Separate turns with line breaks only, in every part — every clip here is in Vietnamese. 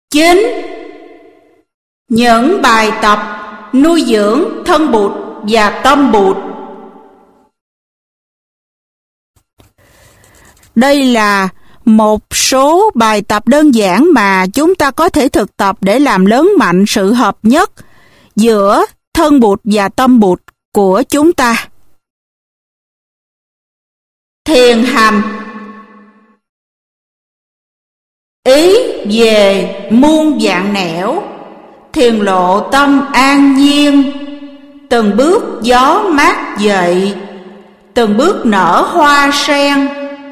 9. Những bài tập nuôi dưỡng thân Bụt và tâm Bụt. Đây là một số bài tập đơn giản mà chúng ta có thể thực tập để làm lớn mạnh sự hợp nhất giữa thân Bụt và tâm Bụt của chúng ta. Thiền hành. Ý về muôn vạn nẻo, thiền lộ tâm an nhiên. Từng bước gió mát dậy, từng bước nở hoa sen.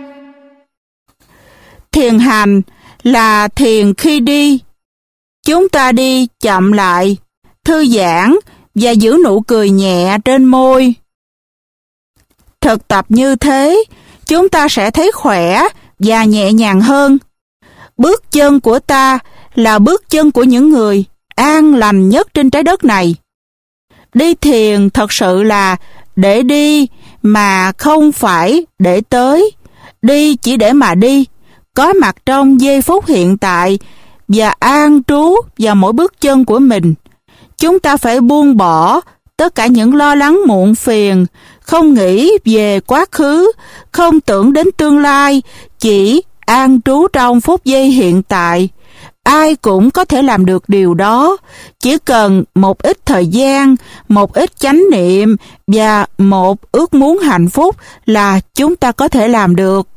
Thiền hành là thiền khi đi. Chúng ta đi chậm lại, thư giãn và giữ nụ cười nhẹ trên môi. Thực tập như thế, chúng ta sẽ thấy khỏe và nhẹ nhàng hơn. Bước chân của ta là bước chân của những người an lành nhất trên trái đất này. Đi thiền thật sự là để đi mà không phải để tới. Đi chỉ để mà đi, có mặt trong giây phút hiện tại và an trú vào mỗi bước chân của mình. Chúng ta phải buông bỏ tất cả những lo lắng muộn phiền, không nghĩ về quá khứ, không tưởng đến tương lai, chỉ an trú trong phút giây hiện tại. Ai cũng có thể làm được điều đó, chỉ cần một ít thời gian, một ít chánh niệm và một ước muốn hạnh phúc là chúng ta có thể làm được.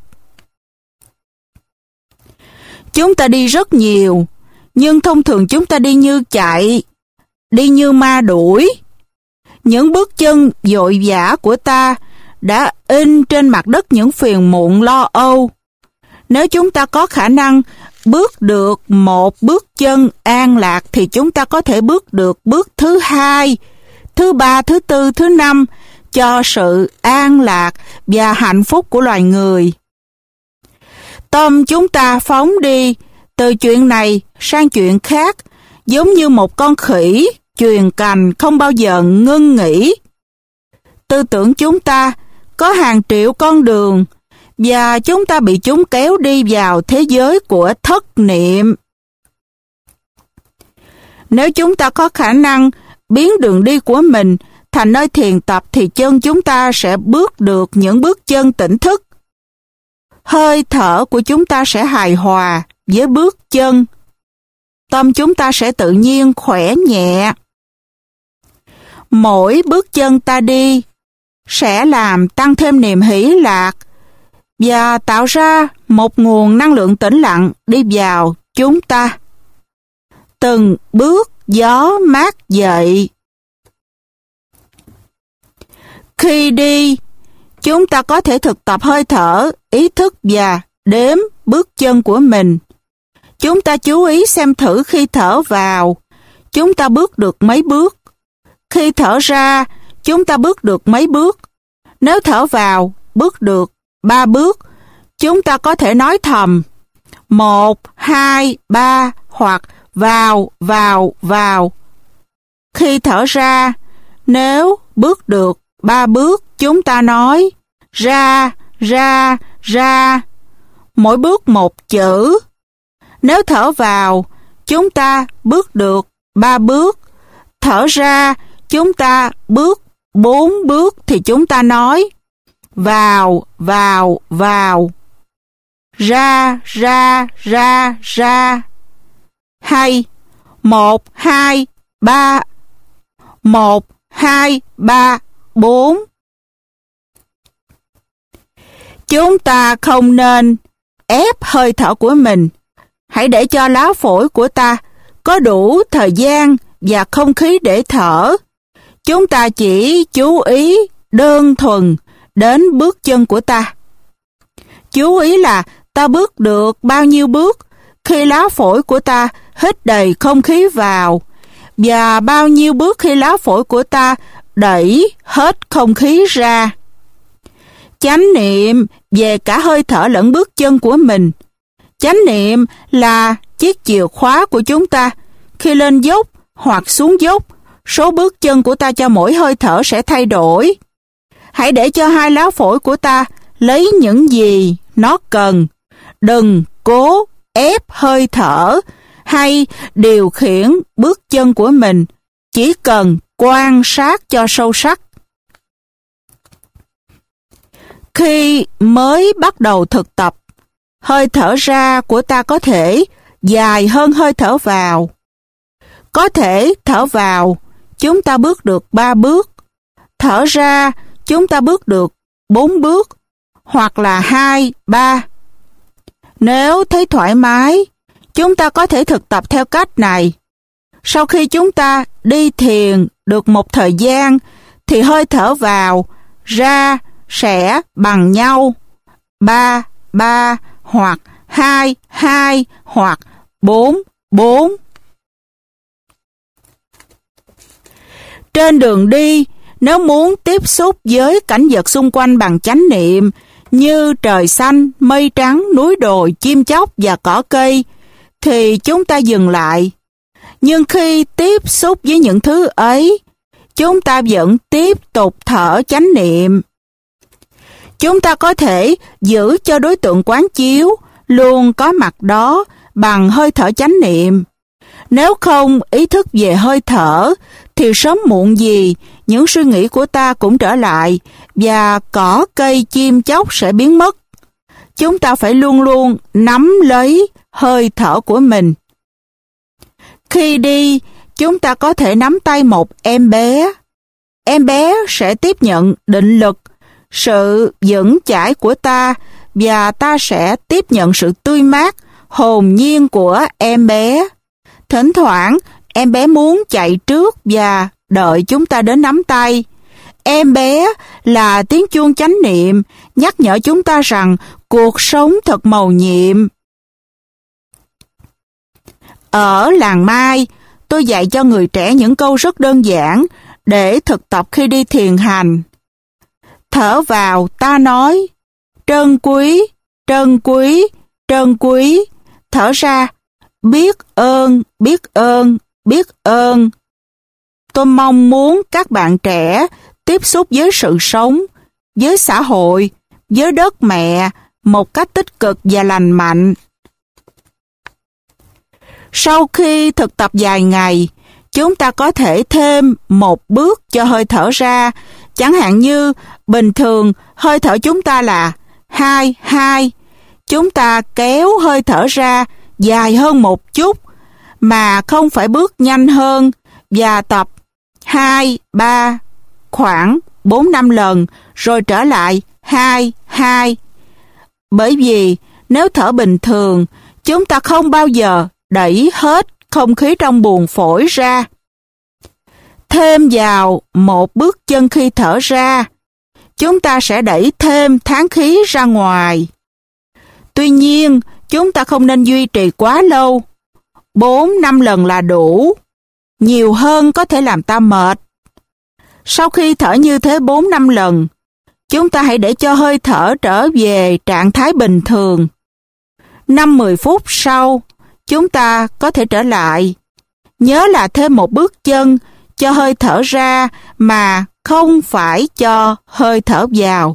Chúng ta đi rất nhiều, nhưng thông thường chúng ta đi như chạy, đi như ma đuổi. Những bước chân vội vã của ta đã in trên mặt đất những phiền muộn lo âu. Nếu chúng ta có khả năng bước được một bước chân an lạc thì chúng ta có thể bước được bước thứ 2, thứ 3, thứ 4, thứ 5 cho sự an lạc và hạnh phúc của loài người. Tâm chúng ta phóng đi từ chuyện này sang chuyện khác, giống như một con khỉ chuyền cành không bao giờ ngưng nghỉ. Tư tưởng chúng ta có hàng triệu con đường và chúng ta bị chúng kéo đi vào thế giới của thất niệm. Nếu chúng ta có khả năng biến đường đi của mình thành nơi thiền tập thì chân chúng ta sẽ bước được những bước chân tỉnh thức. Hơi thở của chúng ta sẽ hài hòa với bước chân. Tâm chúng ta sẽ tự nhiên khỏe nhẹ. Mỗi bước chân ta đi sẽ làm tăng thêm niềm hỷ lạc và tạo ra một nguồn năng lượng tĩnh lặng đi vào chúng ta. Từng bước gió mát dậy. Khi đi, chúng ta có thể thực tập hơi thở, ý thức và đếm bước chân của mình. Chúng ta chú ý xem thử khi thở vào, chúng ta bước được mấy bước. Khi thở ra, chúng ta bước được mấy bước. Nếu thở vào, bước được 3 bước, chúng ta có thể nói thầm 1, 2, 3 hoặc vào, vào, vào. Khi thở ra, nếu bước được 3 bước, chúng ta nói ra, ra, ra. Mỗi bước một chữ. Nếu thở vào, chúng ta bước được 3 bước. Thở ra, chúng ta bước 4 bước thì chúng ta nói vào, vào, vào. Ra, ra, ra, ra. Hay 1, 2, 3. 1, 2, 3, 4. Chúng ta không nên ép hơi thở của mình. Hãy để cho lá phổi của ta có đủ thời gian và không khí để thở. Chúng ta chỉ chú ý đơn thuần đến bước chân của ta. Chú ý là ta bước được bao nhiêu bước khi lá phổi của ta hít đầy không khí vào và bao nhiêu bước khi lá phổi của ta đẩy hết không khí ra. Chánh niệm về cả hơi thở lẫn bước chân của mình. Chánh niệm là chiếc chìa khóa của chúng ta. Khi lên dốc hoặc xuống dốc, số bước chân của ta cho mỗi hơi thở sẽ thay đổi. Hãy để cho hai lá phổi của ta lấy những gì nó cần. Đừng cố ép hơi thở hay điều khiển bước chân của mình, chỉ cần quan sát cho sâu sắc. Khi mới bắt đầu thực tập, hơi thở ra của ta có thể dài hơn hơi thở vào. Có thể thở vào, chúng ta bước được 3 bước. Thở ra, chúng ta bước được 4 bước, hoặc là 2, 3. Nếu thấy thoải mái, chúng ta có thể thực tập theo cách này. Sau khi chúng ta đi thiền được một thời gian, thì hơi thở vào, ra sẽ bằng nhau. 3, 3, hoặc 2, 2, hoặc 4, 4. Trên đường đi, nếu muốn tiếp xúc với cảnh vật xung quanh bằng chánh niệm, như trời xanh, mây trắng, núi đồi, chim chóc và cỏ cây, thì chúng ta dừng lại. Nhưng khi tiếp xúc với những thứ ấy, chúng ta vẫn tiếp tục thở chánh niệm. Chúng ta có thể giữ cho đối tượng quán chiếu luôn có mặt đó bằng hơi thở chánh niệm. Nếu không ý thức về hơi thở, thì sớm muộn gì, những suy nghĩ của ta cũng trở lại, và cỏ cây chim chóc sẽ biến mất. Chúng ta phải luôn luôn nắm lấy hơi thở của mình. Khi đi, chúng ta có thể nắm tay một em bé. Em bé sẽ tiếp nhận định lực, sự vững chãi của ta, và ta sẽ tiếp nhận sự tươi mát, hồn nhiên của em bé. Thỉnh thoảng, em bé muốn chạy trước và đợi chúng ta đến nắm tay. Em bé là tiếng chuông chánh niệm, nhắc nhở chúng ta rằng cuộc sống thật mầu nhiệm. Ở làng Mai, tôi dạy cho người trẻ những câu rất đơn giản để thực tập khi đi thiền hành. Thở vào, ta nói, trân quý, trân quý, trân quý. Thở ra, biết ơn, biết ơn, biết ơn. Tôi mong muốn các bạn trẻ tiếp xúc với sự sống, với xã hội, với đất mẹ một cách tích cực và lành mạnh. Sau khi thực tập vài ngày, chúng ta có thể thêm một bước cho hơi thở ra, chẳng hạn như bình thường hơi thở chúng ta là 2, 2. Chúng ta kéo hơi thở ra dài hơn một chút, mà không phải bước nhanh hơn, và tập 2, 3, khoảng 4-5 lần, rồi trở lại 2, 2. Bởi vì nếu thở bình thường, chúng ta không bao giờ đẩy hết không khí trong buồng phổi ra. Thêm vào một bước chân khi thở ra, chúng ta sẽ đẩy thêm tháng khí ra ngoài. Tuy nhiên, chúng ta không nên duy trì quá lâu. 4-5 lần là đủ. Nhiều hơn có thể làm ta mệt. Sau khi thở như thế 4-5 lần, chúng ta hãy để cho hơi thở trở về trạng thái bình thường. 5-10 phút sau, chúng ta có thể trở lại. Nhớ là thêm một bước chân cho hơi thở ra mà không phải cho hơi thở vào.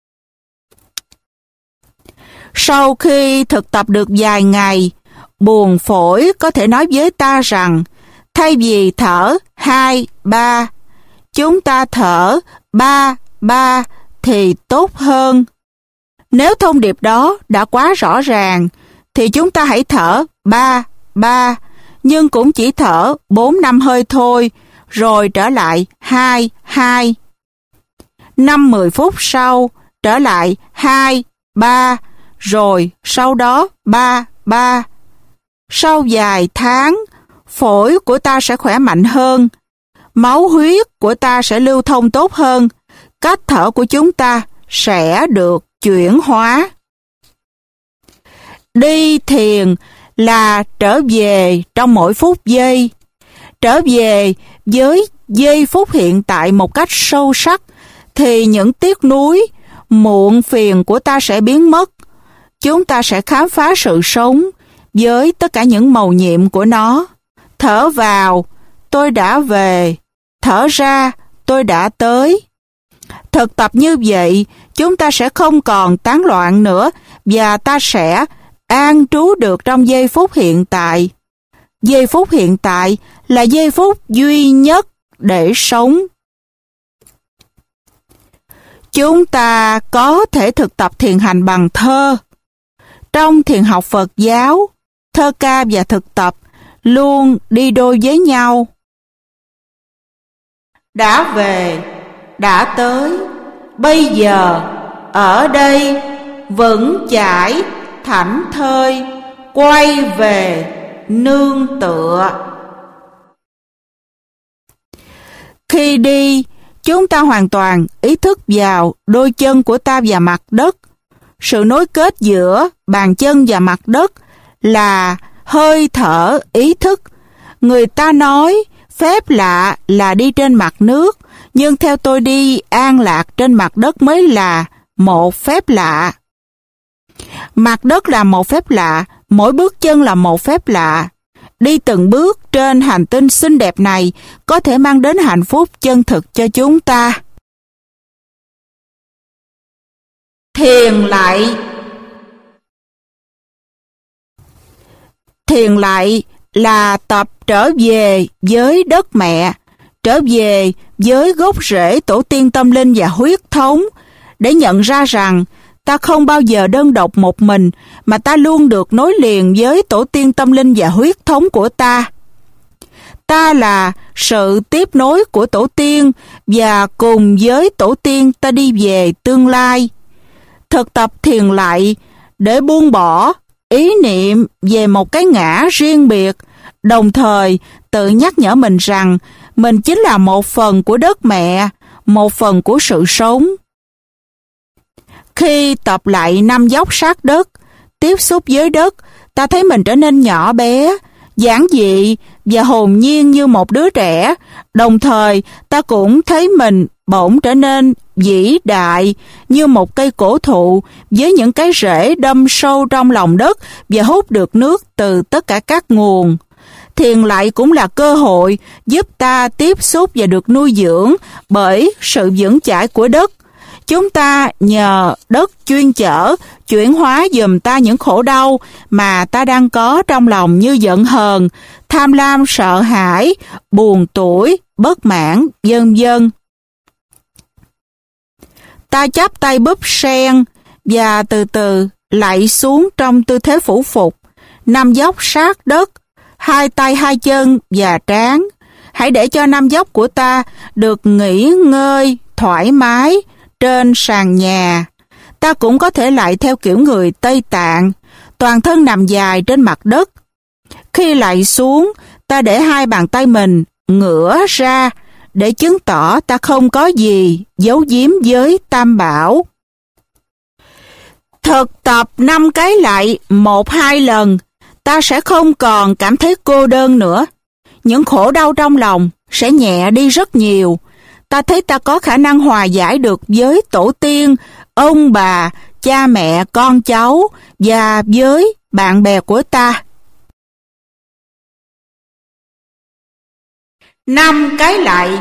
Sau khi thực tập được vài ngày, buồng phổi có thể nói với ta rằng thay vì thở 2, 3, chúng ta thở 3, 3 thì tốt hơn. Nếu thông điệp đó đã quá rõ ràng, thì chúng ta hãy thở 3, 3, nhưng cũng chỉ thở 4-5 hơi thôi, rồi trở lại 2, 2. 5-10 phút sau, trở lại 2, 3, rồi sau đó 3, 3. Sau vài tháng, phổi của ta sẽ khỏe mạnh hơn, máu huyết của ta sẽ lưu thông tốt hơn, cách thở của chúng ta sẽ được chuyển hóa. Đi thiền là trở về trong mỗi phút giây, trở về với giây phút hiện tại một cách sâu sắc, thì những tiếc nuối, muộn phiền của ta sẽ biến mất. Chúng ta sẽ khám phá sự sống với tất cả những mầu nhiệm của nó. Thở vào, tôi đã về. Thở ra, tôi đã tới. Thực tập như vậy, chúng ta sẽ không còn tán loạn nữa, và ta sẽ an trú được trong giây phút hiện tại. giây phút hiện tại là giây phút duy nhất để sống. Chúng ta có thể thực tập thiền hành bằng thơ. Trong thiền học Phật giáo, thơ ca và thực tập luôn đi đôi với nhau. Đã về, đã tới, bây giờ, ở đây, vững chãi, thảnh thơi, quay về, nương tựa. Khi đi, chúng ta hoàn toàn ý thức vào đôi chân của ta và mặt đất. Sự nối kết giữa bàn chân và mặt đất là hơi thở ý thức. Người ta nói phép lạ là đi trên mặt nước, nhưng theo tôi đi an lạc trên mặt đất mới là một phép lạ. Mặt đất là một phép lạ, mỗi bước chân là một phép lạ. Đi từng bước trên hành tinh xinh đẹp này có thể mang đến hạnh phúc chân thực cho chúng ta. Thiền lại. Thiền lại là tập trở về với đất mẹ, trở về với gốc rễ tổ tiên tâm linh và huyết thống, để nhận ra rằng ta không bao giờ đơn độc một mình, mà ta luôn được nối liền với tổ tiên tâm linh và huyết thống của ta. Ta là sự tiếp nối của tổ tiên, và cùng với tổ tiên ta đi về tương lai. Thực tập thiền lại để buông bỏ ý niệm về một cái ngã riêng biệt, đồng thời tự nhắc nhở mình rằng mình chính là một phần của đất mẹ, một phần của sự sống. Khi tập lại 5 dốc sát đất, tiếp xúc với đất, ta thấy mình trở nên nhỏ bé, giản dị và hồn nhiên như một đứa trẻ. Đồng thời, ta cũng thấy mình bỗng trở nên vĩ đại như một cây cổ thụ với những cái rễ đâm sâu trong lòng đất và hút được nước từ tất cả các nguồn. Thiền lại cũng là cơ hội giúp ta tiếp xúc và được nuôi dưỡng bởi sự vững chãi của đất. Chúng ta nhờ đất chuyên chở, chuyển hóa giùm ta những khổ đau mà ta đang có trong lòng, như giận hờn, tham lam, sợ hãi, buồn tủi, bất mãn, vân vân. Ta chắp tay búp sen và từ từ lạy xuống trong tư thế phủ phục, 5 dốc sát đất, 2 tay 2 chân và trán. Hãy để cho 5 dốc của ta được nghỉ ngơi thoải mái trên sàn nhà. Ta cũng có thể lạy theo kiểu người Tây Tạng, toàn thân nằm dài trên mặt đất. Khi lạy xuống, ta để 2 bàn tay mình ngửa ra để chứng tỏ ta không có gì giấu giếm với Tam Bảo. Thực tập 5 cái lạy 1-2 lần, ta sẽ không còn cảm thấy cô đơn nữa. Những khổ đau trong lòng sẽ nhẹ đi rất nhiều. Ta thấy ta có khả năng hòa giải được với tổ tiên, ông bà, cha mẹ, con cháu và với bạn bè của ta. 5 cái lạy.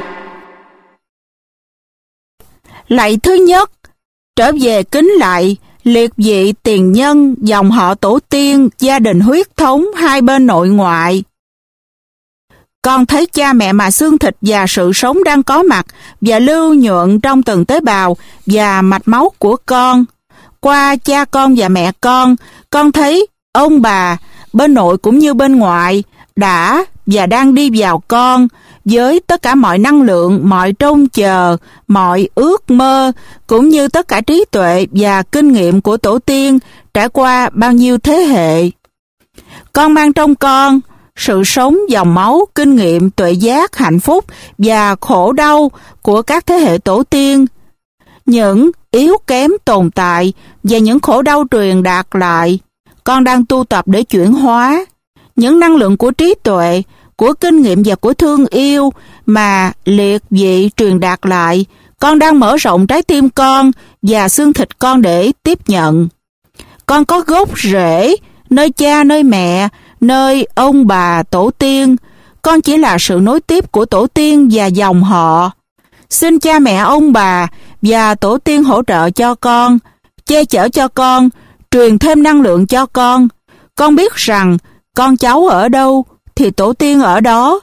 Lạy thứ nhất, trở về kính lạy liệt vị tiền nhân, dòng họ tổ tiên, gia đình huyết thống hai bên nội ngoại. Con thấy cha mẹ mà xương thịt và sự sống đang có mặt và lưu nhuận trong từng tế bào và mạch máu của con. Qua cha con và mẹ con thấy ông bà, bên nội cũng như bên ngoại, đã và đang đi vào con, với tất cả mọi năng lượng, mọi trông chờ, mọi ước mơ, cũng như tất cả trí tuệ và kinh nghiệm của tổ tiên trải qua bao nhiêu thế hệ. Con mang trong con sự sống, dòng máu, kinh nghiệm, tuệ giác, hạnh phúc và khổ đau của các thế hệ tổ tiên. Những yếu kém tồn tại và những khổ đau truyền đạt lại, con đang tu tập để chuyển hóa. Những năng lượng của trí tuệ, của kinh nghiệm và của thương yêu mà liệt vị truyền đạt lại, con đang mở rộng trái tim con và xương thịt con để tiếp nhận. Con có gốc rễ nơi cha, nơi mẹ, nơi ông bà, tổ tiên. Con chỉ là sự nối tiếp của tổ tiên và dòng họ. Xin cha mẹ, ông bà và tổ tiên hỗ trợ cho con, che chở cho con, truyền thêm năng lượng cho con. Con biết rằng con cháu ở đâu, thì tổ tiên ở đó.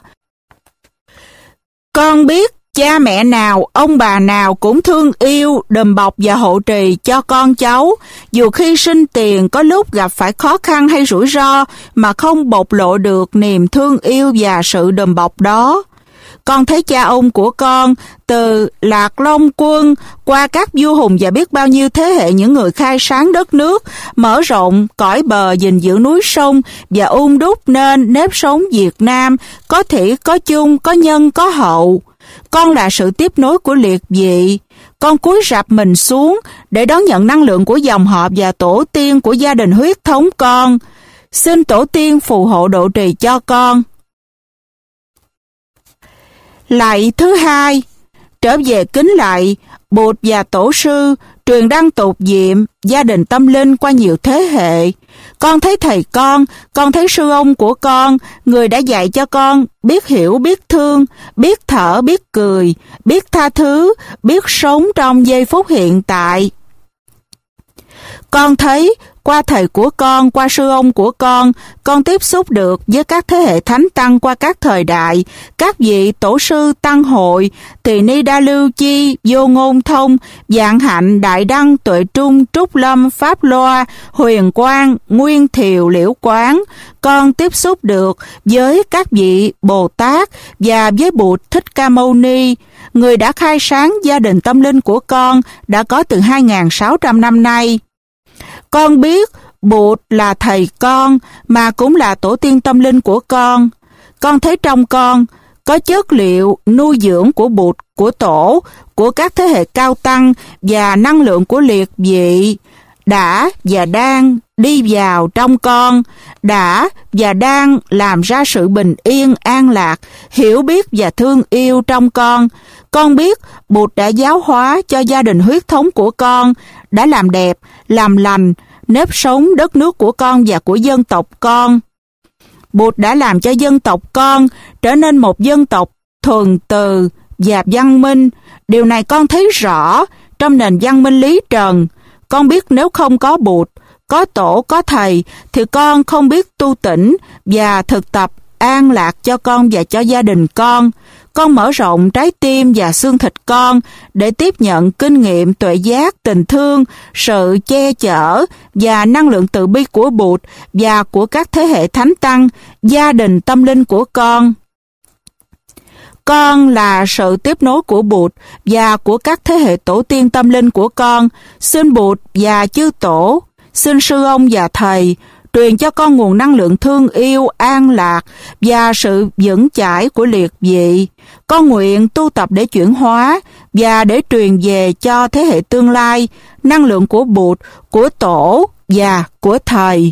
Con biết cha mẹ nào, ông bà nào cũng thương yêu, đùm bọc và hộ trì cho con cháu, dù khi sinh tiền có lúc gặp phải khó khăn hay rủi ro mà không bộc lộ được niềm thương yêu và sự đùm bọc đó. Con thấy cha ông của con, từ Lạc Long Quân qua các vua hùng và biết bao nhiêu thế hệ những người khai sáng đất nước, mở rộng cõi bờ, gìn giữ núi sông và đúc nên nếp sống Việt Nam có thủy, có chung, có nhân, có hậu. Con là sự tiếp nối của liệt vị. Con cúi rạp mình xuống để đón nhận năng lượng của dòng họ và tổ tiên của gia đình huyết thống con. Xin tổ tiên phù hộ độ trì cho con. Lạy thứ hai, trở về kính lạy Bụt và Tổ sư, truyền đăng tục diệm, gia đình tâm linh qua nhiều thế hệ. Con thấy thầy con thấy sư ông của con, người đã dạy cho con biết hiểu, biết thương, biết thở, biết cười, biết tha thứ, biết sống trong giây phút hiện tại. Con thấy qua thầy của con, qua sư ông của con tiếp xúc được với các thế hệ thánh tăng qua các thời đại, các vị tổ sư tăng hội, Tỳ Ni Đa Lưu Chi, Vô Ngôn Thông, Vạn Hạnh, Đại Đăng, Tuệ Trung, Trúc Lâm, Pháp Loa, Huyền Quang, Nguyên Thiều, Liễu Quán. Con tiếp xúc được với các vị Bồ Tát và với Bụt Thích Ca Mâu Ni, người đã khai sáng gia đình tâm linh của con đã có từ 2.600 năm nay. Con biết Bụt là thầy con mà cũng là tổ tiên tâm linh của con. Con thấy trong con có chất liệu nuôi dưỡng của Bụt, của Tổ, của các thế hệ cao tăng và năng lượng của liệt vị đã và đang đi vào trong con, đã và đang làm ra sự bình yên, an lạc, hiểu biết và thương yêu trong con. Con biết Bụt đã giáo hóa cho gia đình huyết thống của con, đã làm đẹp, làm lành, nếp sống đất nước của con và của dân tộc con. Bụt đã làm cho dân tộc con trở nên một dân tộc thuần từ và văn minh. Điều này con thấy rõ trong nền văn minh lý trần. Con biết nếu không có Bụt, có Tổ, có Thầy, thì con không biết tu tỉnh và thực tập an lạc cho con và cho gia đình con. Con mở rộng trái tim và xương thịt con để tiếp nhận kinh nghiệm tuệ giác, tình thương, sự che chở và năng lượng từ bi của Bụt và của các thế hệ thánh tăng, gia đình tâm linh của con. Con là sự tiếp nối của Bụt và của các thế hệ tổ tiên tâm linh của con. Xin Bụt và chư Tổ, xin sư ông và thầy truyền cho con nguồn năng lượng thương yêu, an lạc và sự vững chãi của liệt vị. Con nguyện tu tập để chuyển hóa và để truyền về cho thế hệ tương lai năng lượng của Bụt, của Tổ và của Thầy.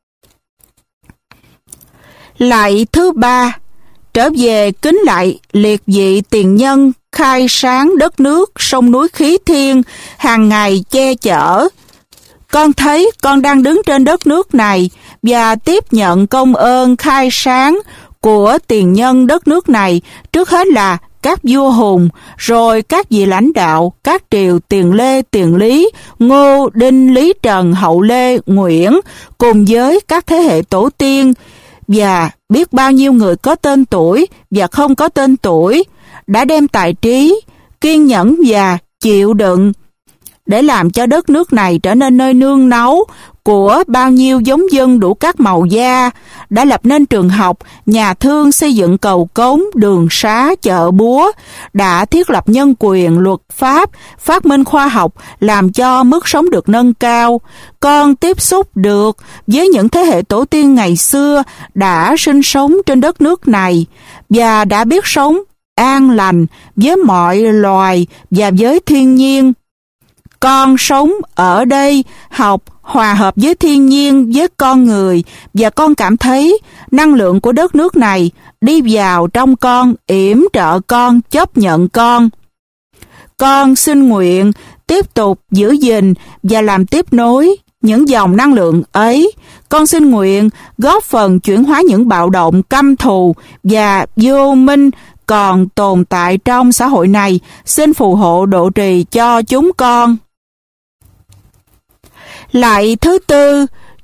Lạy thứ ba, trở về kính lạy liệt vị tiền nhân khai sáng đất nước, sông núi khí thiên, hàng ngày che chở. Con thấy con đang đứng trên đất nước này và tiếp nhận công ơn khai sáng của tiền nhân đất nước này, trước hết là các vua hùng, rồi các vị lãnh đạo, các triều Tiền Lê, Tiền Lý, Ngô, Đinh, Lý Trần, Hậu Lê, Nguyễn, cùng với các thế hệ tổ tiên, và biết bao nhiêu người có tên tuổi và không có tên tuổi, đã đem tài trí, kiên nhẫn và chịu đựng để làm cho đất nước này trở nên nơi nương náu của bao nhiêu giống dân đủ các màu da, đã lập nên trường học, nhà thương, xây dựng cầu cống, đường xá, chợ búa, đã thiết lập nhân quyền, luật pháp, phát minh khoa học, làm cho mức sống được nâng cao. Con tiếp xúc được với những thế hệ tổ tiên ngày xưa đã sinh sống trên đất nước này và đã biết sống an lành với mọi loài và với thiên nhiên. Con sống ở đây, học, hòa hợp với thiên nhiên, với con người, và con cảm thấy năng lượng của đất nước này đi vào trong con, yểm trợ con, chấp nhận con. Con xin nguyện tiếp tục giữ gìn và làm tiếp nối những dòng năng lượng ấy. Con xin nguyện góp phần chuyển hóa những bạo động căm thù và vô minh còn tồn tại trong xã hội này. Xin phù hộ độ trì cho chúng con. Lạy thứ tư,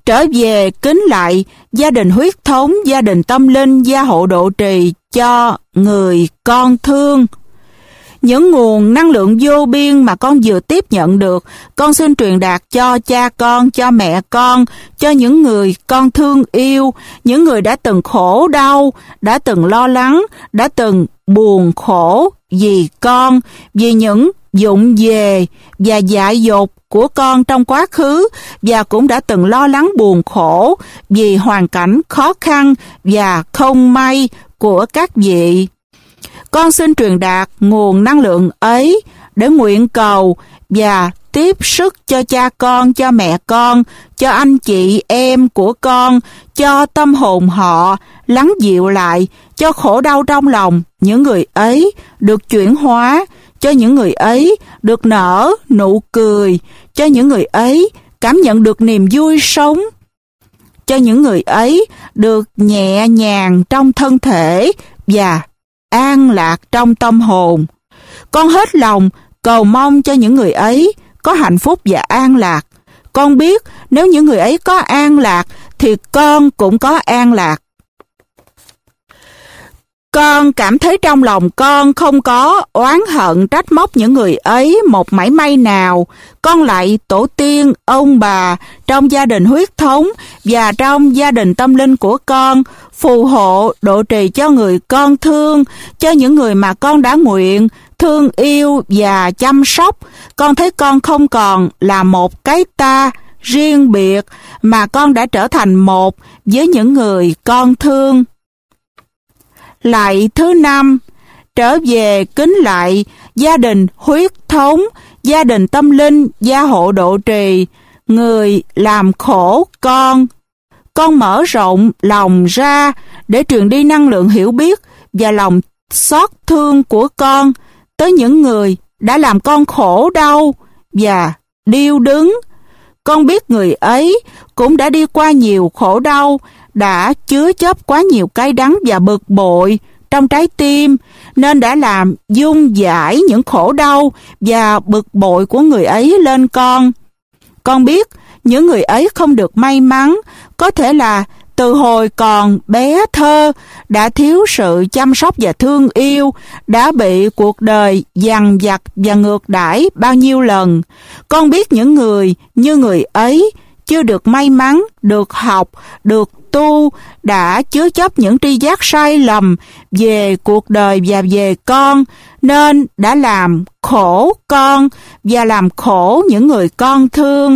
Trở về kính lạy gia đình huyết thống, gia đình tâm linh, gia hộ độ trì cho người con thương. Những nguồn năng lượng vô biên mà con vừa tiếp nhận được, con xin truyền đạt cho cha con, cho mẹ con, cho những người con thương yêu, những người đã từng khổ đau, đã từng lo lắng, đã từng buồn khổ vì con, vì những vụng về và dại dột của con trong quá khứ, và cũng đã từng lo lắng buồn khổ vì hoàn cảnh khó khăn và không may của các vị. Con xin truyền đạt nguồn năng lượng ấy để nguyện cầu và tiếp sức cho cha con, cho mẹ con, cho anh chị em của con, cho tâm hồn họ lắng dịu lại, cho khổ đau trong lòng những người ấy được chuyển hóa, cho những người ấy được nở nụ cười, cho những người ấy cảm nhận được niềm vui sống, cho những người ấy được nhẹ nhàng trong thân thể và an lạc trong tâm hồn. Con hết lòng cầu mong cho những người ấy có hạnh phúc và an lạc. Con biết nếu những người ấy có an lạc thì con cũng có an lạc. Con cảm thấy trong lòng con không có oán hận trách móc những người ấy một mảy may nào. Con lạy tổ tiên, ông bà trong gia đình huyết thống và trong gia đình tâm linh của con, phù hộ độ trì cho người con thương, cho những người mà con đã nguyện thương yêu và chăm sóc. Con thấy con không còn là một cái ta riêng biệt, mà con đã trở thành một với những người con thương. Lạy thứ 5, trở về kính lạy gia đình huyết thống, gia đình tâm linh, gia hộ độ trì, người làm khổ con. Con mở rộng lòng ra để truyền đi năng lượng hiểu biết và lòng xót thương của con tới những người đã làm con khổ đau và điêu đứng. Con biết người ấy cũng đã đi qua nhiều khổ đau, đã chứa chấp quá nhiều cay đắng và bực bội trong trái tim, nên đã làm dung dãi những khổ đau và bực bội của người ấy lên con. Con biết những người ấy không được may mắn, có thể là từ hồi còn bé thơ đã thiếu sự chăm sóc và thương yêu, đã bị cuộc đời dằn vặt và ngược đãi bao nhiêu lần. Con biết những người như người ấy chưa được may mắn, được học, được tu, đã chứa chấp những tri giác sai lầm về cuộc đời và về con, nên đã làm khổ con và làm khổ những người con thương.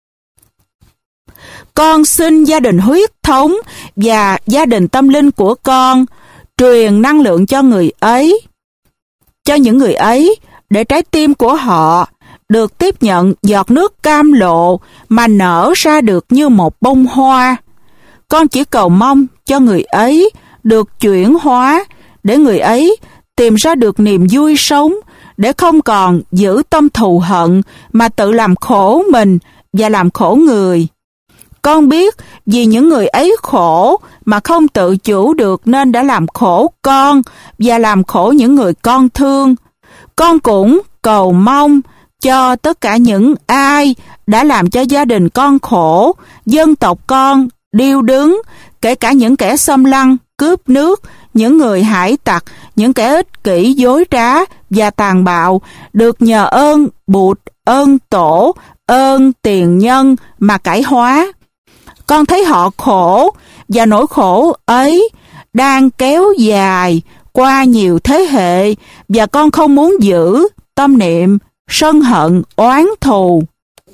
Con xin gia đình huyết thống và gia đình tâm linh của con truyền năng lượng cho người ấy, cho những người ấy, để trái tim của họ được tiếp nhận giọt nước cam lộ mà nở ra được như một bông hoa. Con chỉ cầu mong cho người ấy được chuyển hóa, để người ấy tìm ra được niềm vui sống, để không còn giữ tâm thù hận mà tự làm khổ mình và làm khổ người. Con biết vì những người ấy khổ mà không tự chủ được nên đã làm khổ con và làm khổ những người con thương. Con cũng cầu mong cho tất cả những ai đã làm cho gia đình con khổ, dân tộc con điêu đứng, kể cả những kẻ xâm lăng, cướp nước, những người hải tặc, những kẻ ích kỷ, dối trá và tàn bạo, được nhờ ơn Bụt, ơn Tổ, ơn tiền nhân mà cải hóa. Con thấy họ khổ, và nỗi khổ ấy đang kéo dài qua nhiều thế hệ, và con không muốn giữ tâm niệm sân hận, oán thù.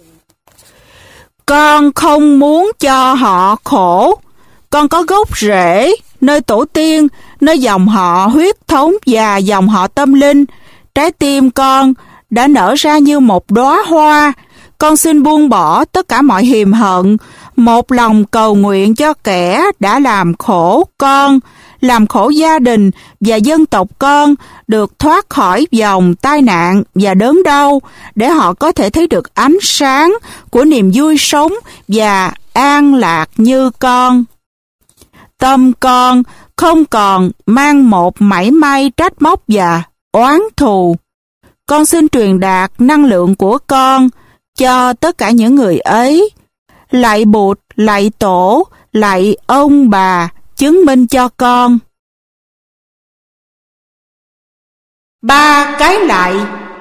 Con không muốn cho họ khổ. Con có gốc rễ nơi tổ tiên, nơi dòng họ huyết thống và dòng họ tâm linh. Trái tim con đã nở ra như một đóa hoa. Con xin buông bỏ tất cả mọi hiềm hận, một lòng cầu nguyện cho kẻ đã làm khổ con, làm khổ gia đình và dân tộc con được thoát khỏi vòng tai nạn và đớn đau, để họ có thể thấy được ánh sáng của niềm vui sống và an lạc như con. Tâm con không còn mang một mảy may trách móc và oán thù. Con xin truyền đạt năng lượng của con cho tất cả những người ấy. Lạy Bụt, lạy tổ, lạy ông bà, chứng minh cho con. 3 cái lạy.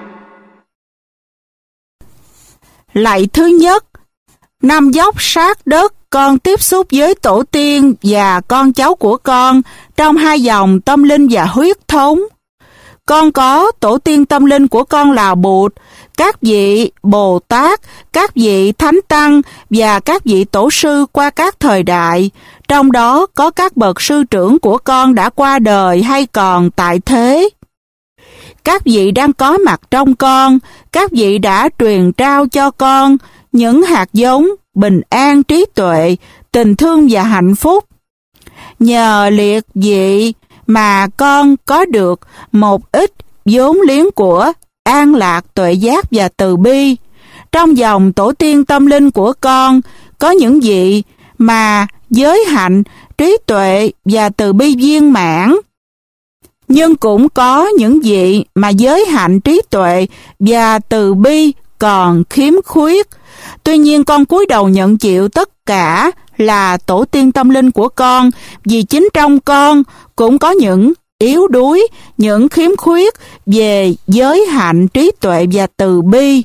Lạy thứ nhất, nằm dốc sát đất, con tiếp xúc với tổ tiên và con cháu của con trong 2 dòng tâm linh và huyết thống. Con có tổ tiên tâm linh của con là Bụt, các vị Bồ Tát, các vị Thánh Tăng và các vị Tổ sư qua các thời đại. Trong đó có các bậc sư trưởng của con đã qua đời hay còn tại thế. Các vị đang có mặt trong con, các vị đã truyền trao cho con những hạt giống bình an, trí tuệ, tình thương và hạnh phúc. Nhờ liệt vị mà con có được một ít vốn liếng của an lạc, tuệ giác và từ bi. Trong dòng tổ tiên tâm linh của con có những vị mà giới hạnh, trí tuệ và từ bi viên mãn. Nhưng cũng có những vị mà giới hạnh, trí tuệ và từ bi còn khiếm khuyết. Tuy nhiên con cúi đầu nhận chịu tất cả là tổ tiên tâm linh của con, vì chính trong con cũng có những yếu đuối, những khiếm khuyết về giới hạnh, trí tuệ và từ bi.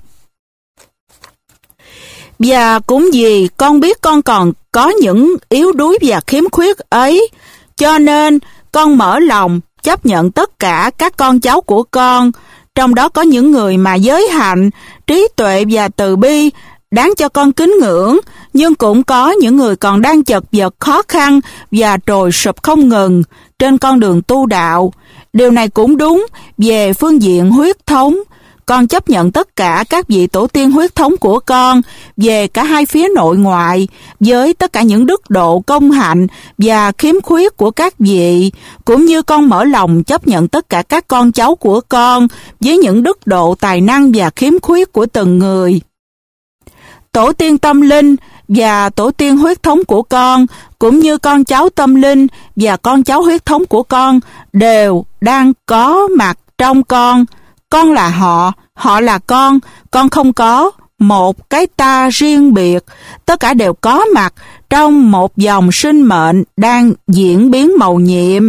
Và cũng vì con biết con còn có những yếu đuối và khiếm khuyết ấy, cho nên con mở lòng chấp nhận tất cả các con cháu của con, trong đó có những người mà giới hạnh, trí tuệ và từ bi đáng cho con kính ngưỡng, nhưng cũng có những người còn đang chật vật, khó khăn và trồi sụp không ngừng trên con đường tu đạo. Điều này cũng đúng về phương diện huyết thống. Con chấp nhận tất cả các vị tổ tiên huyết thống của con về cả hai phía nội ngoại, với tất cả những đức độ, công hạnh và khiếm khuyết của các vị, cũng như con mở lòng chấp nhận tất cả các con cháu của con với những đức độ, tài năng và khiếm khuyết của từng người. Tổ tiên tâm linh và tổ tiên huyết thống của con, cũng như con cháu tâm linh và con cháu huyết thống của con, đều đang có mặt trong con. Con là họ, họ là con không có một cái ta riêng biệt. Tất cả đều có mặt trong một dòng sinh mệnh đang diễn biến mầu nhiệm.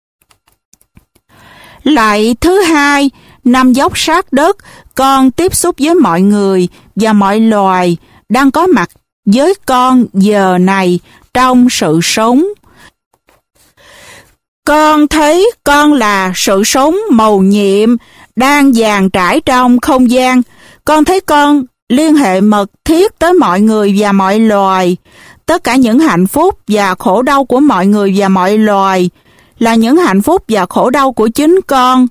Lạy thứ hai, nằm dốc sát đất, con tiếp xúc với mọi người và mọi loài đang có mặt với con giờ này trong sự sống. Con thấy con là sự sống mầu nhiệm đang dàn trải trong không gian. Con thấy con liên hệ mật thiết tới mọi người và mọi loài. Tất cả những hạnh phúc và khổ đau của mọi người và mọi loài là những hạnh phúc và khổ đau của chính con.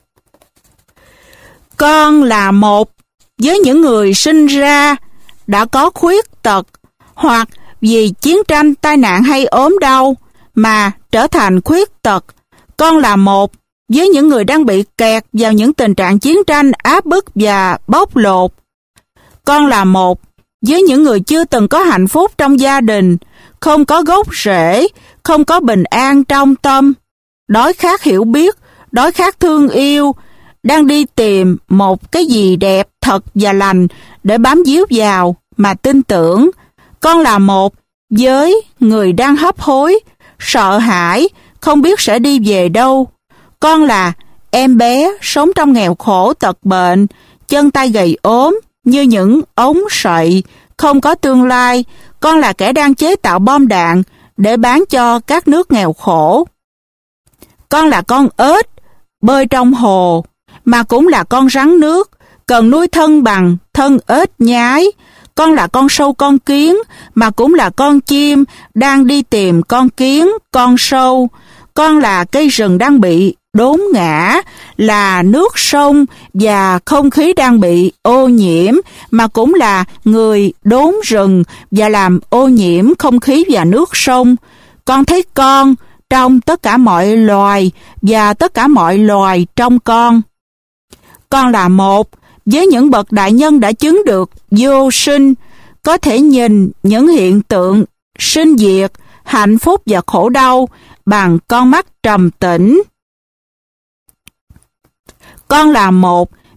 Con là một với những người sinh ra đã có khuyết tật, hoặc vì chiến tranh, tai nạn hay ốm đau mà trở thành khuyết tật. Con là một với những người đang bị kẹt vào những tình trạng chiến tranh, áp bức và bóc lột. Con là một với những người chưa từng có hạnh phúc trong gia đình, không có gốc rễ, không có bình an trong tâm, đói khát hiểu biết, đói khát thương yêu, đang đi tìm một cái gì đẹp, thật và lành để bám víu vào mà tin tưởng. Con là một với người đang hấp hối, sợ hãi, không biết sẽ đi về đâu. Con là em bé sống trong nghèo khổ, tật bệnh, chân tay gầy ốm như những ống sậy, không có tương lai. Con là kẻ đang chế tạo bom đạn để bán cho các nước nghèo khổ. Con là con ếch bơi trong hồ, mà cũng là con rắn nước, cần nuôi thân bằng thân ếch nhái. Con là con sâu, con kiến, mà cũng là con chim đang đi tìm con kiến, con sâu. Con là cây rừng đang bị đốn ngã, là nước sông và không khí đang bị ô nhiễm, mà cũng là người đốn rừng và làm ô nhiễm không khí và nước sông. Con thấy con trong tất cả mọi loài và tất cả mọi loài trong con. Con là một với những bậc đại nhân đã chứng được vô sinh, có thể nhìn những hiện tượng sinh diệt, hạnh phúc và khổ đau bằng con mắt trầm tĩnh. Con là một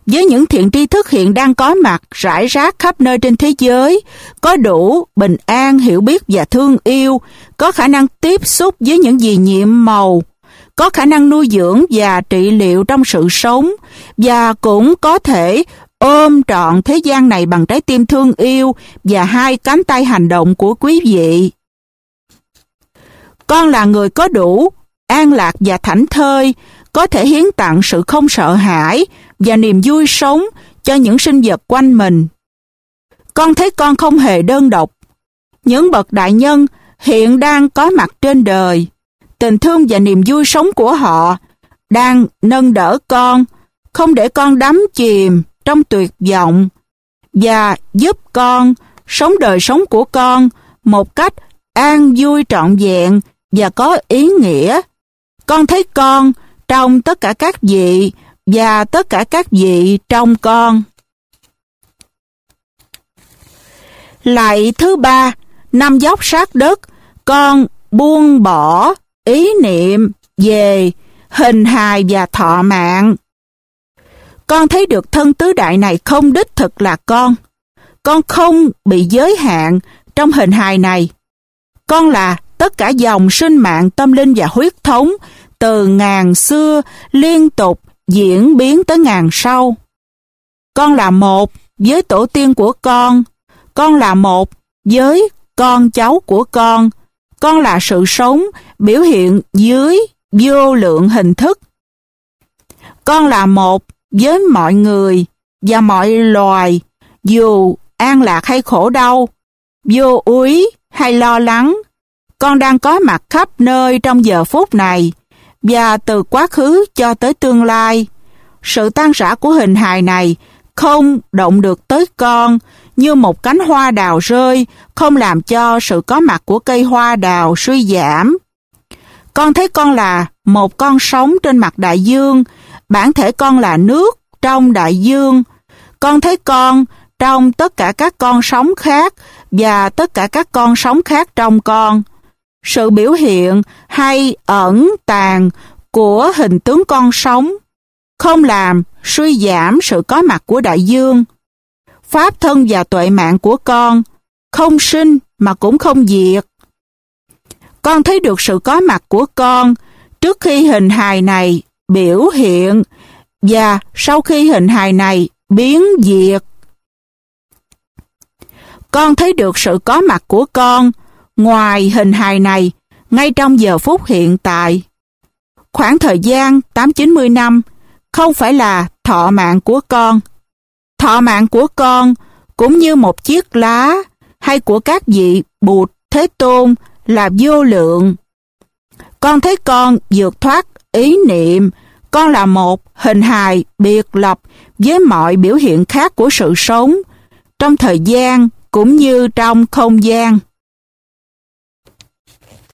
với những thiện tri thức hiện đang có mặt rải rác khắp nơi trên thế giới, có đủ bình an, hiểu biết và thương yêu, có khả năng tiếp xúc với những gì nhiệm màu, có khả năng nuôi dưỡng và trị liệu trong sự sống, và cũng có thể ôm trọn thế gian này bằng trái tim thương yêu và hai cánh tay hành động của quý vị. Con là người có đủ an lạc và thảnh thơi, có thể hiến tặng sự không sợ hãi và niềm vui sống cho những sinh vật quanh mình. Con thấy con không hề đơn độc. Những bậc đại nhân hiện đang có mặt trên đời, tình thương và niềm vui sống của họ đang nâng đỡ con, không để con đắm chìm trong tuyệt vọng, và giúp con sống đời sống của con một cách an vui trọn vẹn và có ý nghĩa. Con thấy con trong tất cả các vị và tất cả các vị trong con. Lạy thứ ba, năm dốc sát đất, con buông bỏ ý niệm về hình hài và thọ mạng. Con thấy được thân tứ đại này không đích thực là con. Con không bị giới hạn trong hình hài này. Con là tất cả dòng sinh mạng tâm linh và huyết thống từ ngàn xưa liên tục diễn biến tới ngàn sau. Con là một với tổ tiên của con. Con là một với con cháu của con. Con là sự sống biểu hiện dưới vô lượng hình thức. Con là một với mọi người và mọi loài, dù an lạc hay khổ đau, vô úy hay lo lắng. Con đang có mặt khắp nơi trong giờ phút này và từ quá khứ cho tới tương lai. Sự tan rã của hình hài này không động được tới con, như một cánh hoa đào rơi không làm cho sự có mặt của cây hoa đào suy giảm. Con thấy con là một con sóng trên mặt đại dương, bản thể con là nước trong đại dương. Con thấy con trong tất cả các con sóng khác và tất cả các con sóng khác trong con. Sự biểu hiện hay ẩn tàng của hình tướng con sóng không làm suy giảm sự có mặt của đại dương. Pháp thân và tuệ mạng của con không sinh mà cũng không diệt. Con thấy được sự có mặt của con trước khi hình hài này biểu hiện và sau khi hình hài này biến diệt. Con thấy được sự có mặt của con ngoài hình hài này ngay trong giờ phút hiện tại. Khoảng thời gian 890 năm không phải là thọ mạng của con. Thọ mạng của con cũng như một chiếc lá hay của các vị Bụt, Thế Tôn là vô lượng. Con thấy con vượt thoát ý niệm. Con là một hình hài biệt lập với mọi biểu hiện khác của sự sống, trong thời gian cũng như trong không gian.